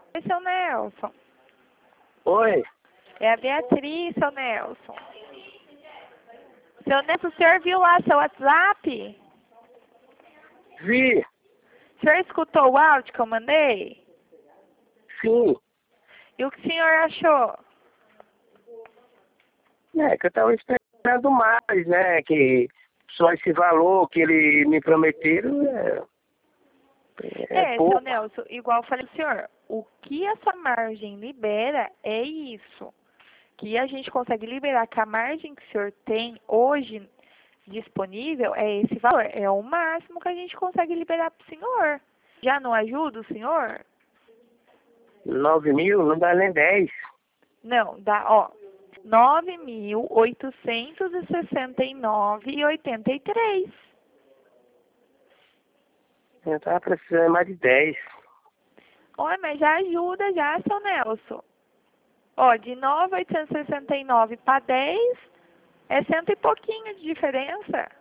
Oi, seu Nelson. Oi, É a Beatriz, seu Nelson. Seu Nelson, o senhor viu lá seu WhatsApp? vi, O senhor escutou o áudio que eu mandei? sim. E o que o senhor achou? É que eu tava esperando mais, né? Que só esse valor que ele me prometeram é Seu pouco. Nelson, igual eu falei pro senhor, o que essa margem libera é isso. Que a gente consegue liberar, que a margem que o senhor tem hoje disponível é esse valor. É o máximo que a gente consegue liberar pro senhor. Já não ajuda o senhor? 9.000 não dá nem 10. Não, dá, ó, 9.869,83. Eu tava precisando mais de 10. Olha, mas já ajuda já, seu Nelson. Ó, de 9.869 para 10 é cento e pouquinho de diferença.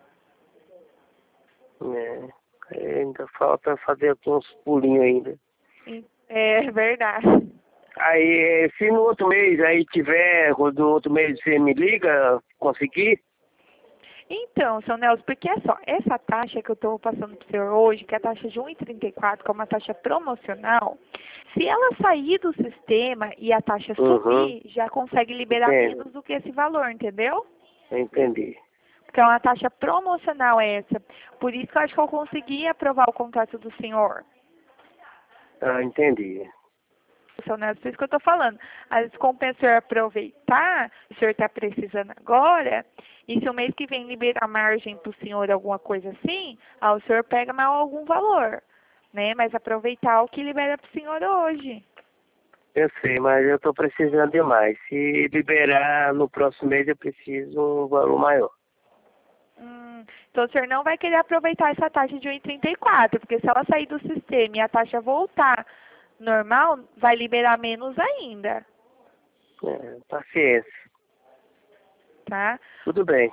Né? Ainda falta fazer aqui uns pulinhos ainda. É verdade. Aí, se no outro mês aí tiver, no outro mês você me liga, conseguir? Então, seu Nelson, porque é só, essa taxa que eu estou passando para o senhor hoje, que é a taxa de 1,34, que é uma taxa promocional, se ela sair do sistema e a taxa subir, já consegue liberar Entendo. menos do que esse valor, entendeu? Entendi. Porque é uma taxa promocional essa. Por isso que eu acho que eu consegui aprovar o contrato do senhor. Ah, entendi. Seu Nelson, por isso que eu estou falando. Às vezes compensa o senhor aproveitar, o senhor está precisando agora, e se o mês que vem liberar margem para o senhor alguma coisa assim, o senhor pega mais algum valor, né? Mas aproveitar o que libera para o senhor hoje. Eu sei, mas eu estou precisando demais. Se liberar no próximo mês, eu preciso um valor maior. Então o senhor não vai querer aproveitar essa taxa de 1,34, porque se ela sair do sistema e a taxa voltar normal, vai liberar menos ainda, Paciência. tá? Tudo bem.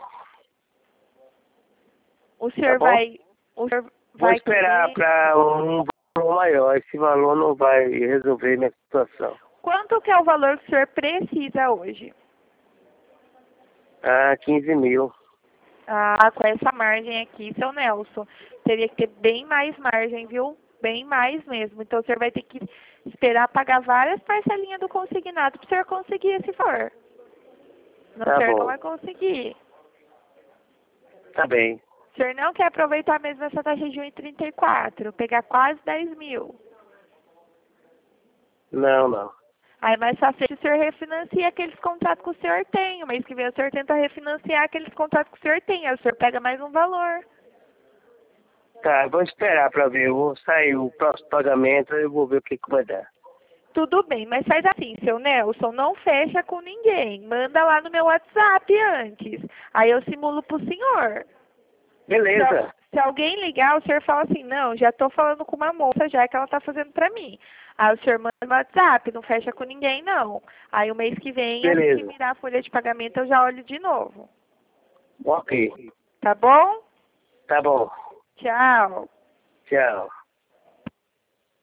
O Tá senhor bom? vai, o senhor Vou vai esperar querer... para um valor maior. Esse valor não vai resolver minha situação. Quanto que é o valor que o senhor precisa hoje? Ah, 15.000. Com essa margem aqui, seu Nelson, teria que ter bem mais margem, viu? Bem mais mesmo. Então o senhor vai ter que esperar pagar várias parcelinhas do consignado para o senhor conseguir esse valor. Não, o Tá senhor não bom. vai conseguir. Tá bem. O senhor não quer aproveitar mesmo essa taxa de 1,34, pegar quase 10.000. Não, não. Aí mais fácil o senhor refinancia aqueles contratos que o senhor tem. O mês que vem o senhor tenta refinanciar aqueles contratos que o senhor tem. Aí o senhor pega mais um valor. Tá, eu vou esperar para ver. Eu vou sair o próximo pagamento, eu vou ver o que vai dar. Tudo bem, mas faz assim, seu Nelson, não fecha com ninguém. Manda lá no meu WhatsApp antes. Aí eu simulo pro senhor. Beleza. Se alguém ligar, o senhor fala assim, não, já tô falando com uma moça já que ela tá fazendo pra mim. Aí o senhor manda no WhatsApp, não fecha com ninguém, não. Aí o mês que vem, assim que Beleza. virar a folha de pagamento, eu já olho de novo. Ok. Tá bom? Tá bom. Tchau. Tchau.